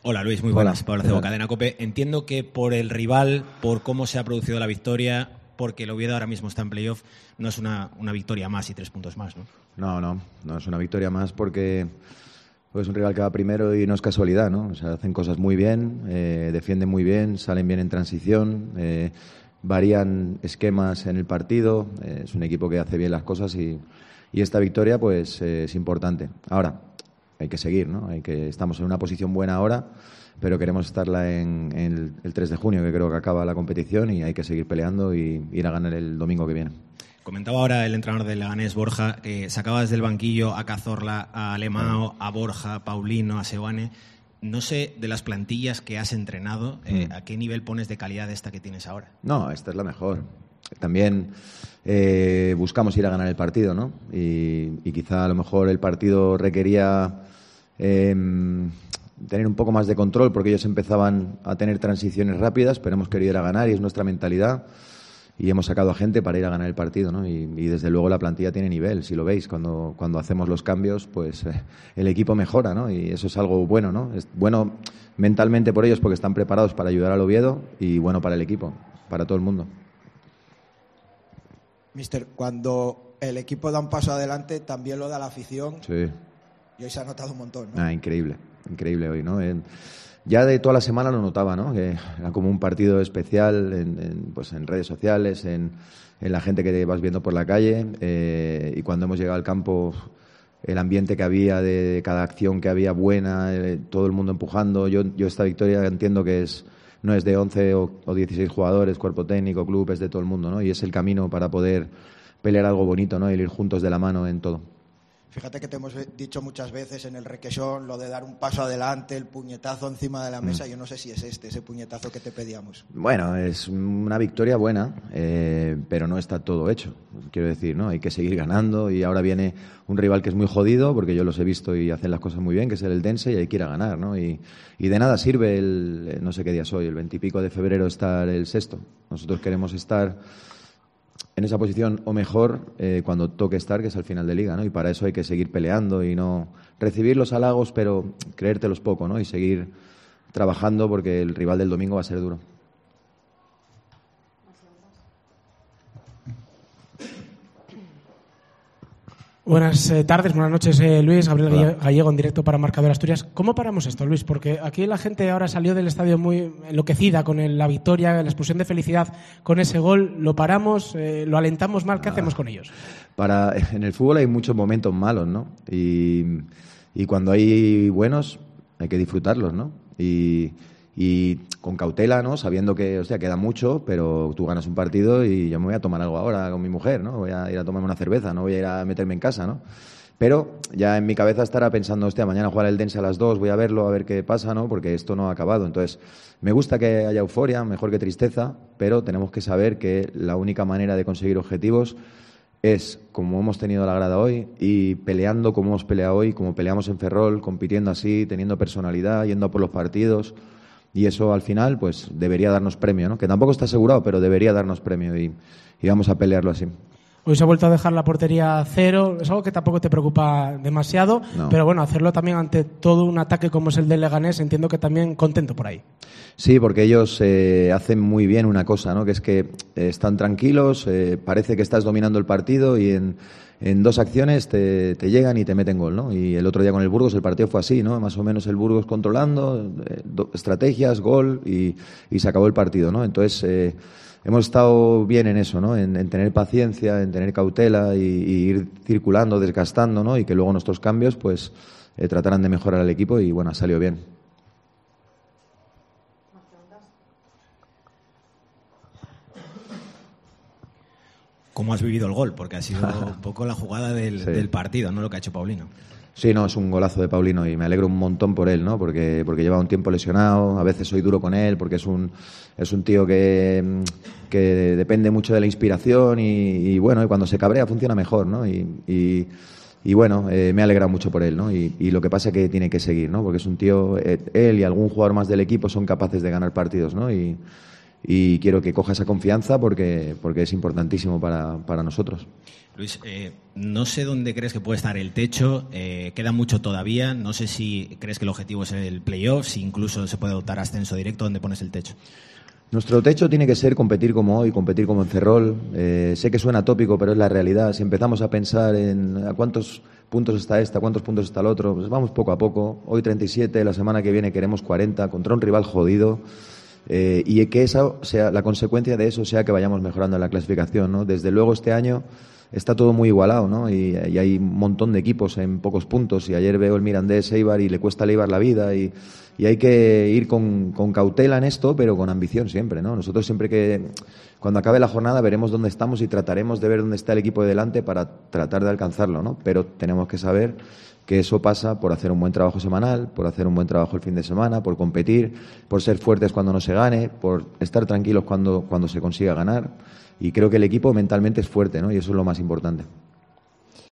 Hola Luis, muy buenas. Pablo Acebo, Cadena COPE. Entiendo que por el rival, por cómo se ha producido la victoria, porque el Oviedo ahora mismo está en playoff, no es una victoria más y 3 puntos más, ¿no? No es una victoria más porque es un rival que va primero y no es casualidad, ¿no? O sea, hacen cosas muy bien, defienden muy bien, salen bien en transición, varían esquemas en el partido, es un equipo que hace bien las cosas y esta victoria pues es importante. Ahora, hay que seguir, ¿no? Estamos en una posición buena ahora, pero queremos estarla en el 3 de junio, que creo que acaba la competición, y hay que seguir peleando y ir a ganar el domingo que viene. Comentaba ahora el entrenador del Leganés, Borja, que sacaba desde el banquillo a Cazorla, a Alemão, a Borja, a Paulino, a Seoane. No sé, de las plantillas que has entrenado, ¿a qué nivel pones de calidad esta que tienes ahora? No, esta es la mejor. También buscamos ir a ganar el partido, ¿no? Y quizá a lo mejor el partido requería tener un poco más de control, porque ellos empezaban a tener transiciones rápidas, pero hemos querido ir a ganar y es nuestra mentalidad. Y hemos sacado a gente para ir a ganar el partido, ¿no? Y desde luego la plantilla tiene nivel, si lo veis. Cuando hacemos los cambios, pues el equipo mejora, ¿no? Y eso es algo bueno, ¿no? Es bueno mentalmente por ellos porque están preparados para ayudar al Oviedo, y bueno para el equipo, para todo el mundo. Mister, cuando el equipo da un paso adelante, también lo da la afición. Sí. Y hoy se ha notado un montón, ¿no? Increíble hoy, ¿no? Ya de toda la semana lo notaba, ¿no? Que era como un partido especial en redes sociales, en la gente que vas viendo por la calle, y cuando hemos llegado al campo, el ambiente que había de cada acción que había buena, todo el mundo empujando. Yo esta victoria entiendo que no es de 11 o 16 jugadores, cuerpo técnico, club, es de todo el mundo, ¿no? Y es el camino para poder pelear algo bonito, ¿no? Y ir juntos de la mano en todo. Fíjate que te hemos dicho muchas veces en el requesón lo de dar un paso adelante, el puñetazo encima de la mesa. Yo no sé si es ese puñetazo que te pedíamos. Bueno, es una victoria buena, pero no está todo hecho. Quiero decir, ¿no? Hay que seguir ganando, y ahora viene un rival que es muy jodido, porque yo los he visto y hacen las cosas muy bien, que es el Eldense, y hay que ir a ganar, ¿no? Y de nada sirve no sé qué día soy, el 20 y pico de febrero estar el sexto. Nosotros queremos estar en esa posición o mejor cuando toque estar, que es al final de liga, ¿no? Y para eso hay que seguir peleando y no recibir los halagos, pero creértelos poco, ¿no? Y seguir trabajando, porque el rival del domingo va a ser duro. Buenas tardes, buenas noches, Luis. Gabriel Gallego en directo para Marcador Asturias. ¿Cómo paramos esto, Luis? Porque aquí la gente ahora salió del estadio muy enloquecida con la victoria, la explosión de felicidad con ese gol. ¿Lo paramos? ¿Lo alentamos mal? ¿Qué hacemos con ellos? En el fútbol hay muchos momentos malos, ¿no? Y cuando hay buenos hay que disfrutarlos, ¿no? Y con cautela, ¿no? Sabiendo que, queda mucho, pero tú ganas un partido y yo me voy a tomar algo ahora con mi mujer, ¿no? Voy a ir a tomarme una cerveza, no voy a ir a meterme en casa, ¿no? Pero ya en mi cabeza estará pensando, mañana juega el Eldense a las 2, voy a verlo, a ver qué pasa, ¿no? Porque esto no ha acabado. Entonces, me gusta que haya euforia, mejor que tristeza, pero tenemos que saber que la única manera de conseguir objetivos es como hemos tenido la grada hoy, y peleando como hemos peleado hoy, como peleamos en Ferrol, compitiendo así, teniendo personalidad, yendo a por los partidos. Y eso al final pues debería darnos premio, ¿no? Que tampoco está asegurado, pero debería darnos premio, y vamos a pelearlo así. Hoy se ha vuelto a dejar la portería a cero. Es algo que tampoco te preocupa demasiado, no. Pero bueno, hacerlo también ante todo un ataque como es el del Leganés, entiendo que también contento por ahí. Sí, porque ellos hacen muy bien una cosa, ¿no? Que es que están tranquilos, parece que estás dominando el partido, y en 2 acciones te llegan y te meten gol, ¿no? Y el otro día con el Burgos el partido fue así, ¿no? Más o menos el Burgos controlando, estrategias, gol, y se acabó el partido, ¿no? Entonces hemos estado bien en eso, ¿no? En tener paciencia, en tener cautela, y ir circulando, desgastando, ¿no? Y que luego nuestros cambios pues trataran de mejorar al equipo, y bueno, ha salido bien. ¿Cómo has vivido el gol? Porque ha sido un poco la jugada del partido, no lo que ha hecho Paulino. Sí, no, es un golazo de Paulino, y me alegro un montón por él, ¿no? Porque lleva un tiempo lesionado, a veces soy duro con él, porque es un tío que depende mucho de la inspiración, y bueno, y cuando se cabrea funciona mejor, ¿no? Y bueno, me ha alegrado mucho por él, ¿no? Y lo que pasa es que tiene que seguir, ¿no? Porque es un tío, él y algún jugador más del equipo son capaces de ganar partidos, ¿no? Y y quiero que coja esa confianza porque es importantísimo para nosotros. Luis, no sé dónde crees que puede estar el techo, queda mucho todavía, no sé si crees que el objetivo es el playoff, si incluso se puede optar a ascenso directo, ¿dónde pones el techo? Nuestro techo tiene que ser competir como hoy, competir como en Ferrol. Sé que suena tópico, pero es la realidad. Si empezamos a pensar en a cuántos puntos está esta, cuántos puntos está el otro, pues vamos poco a poco. Hoy 37, la semana que viene queremos 40, contra un rival jodido. Y que esa sea la consecuencia de eso sea que vayamos mejorando en la clasificación, ¿no? Desde luego este año está todo muy igualado, ¿no? Y hay un montón de equipos en pocos puntos. Y ayer veo el Mirandés, Eibar, y le cuesta al Eibar la vida. Y hay que ir con cautela en esto, pero con ambición siempre, ¿no? Nosotros siempre cuando acabe la jornada veremos dónde estamos y trataremos de ver dónde está el equipo de delante para tratar de alcanzarlo, ¿no? Pero tenemos que saber que eso pasa por hacer un buen trabajo semanal, por hacer un buen trabajo el fin de semana, por competir, por ser fuertes cuando no se gane, por estar tranquilos cuando se consiga ganar. Y creo que el equipo mentalmente es fuerte, ¿no? Y eso es lo más importante.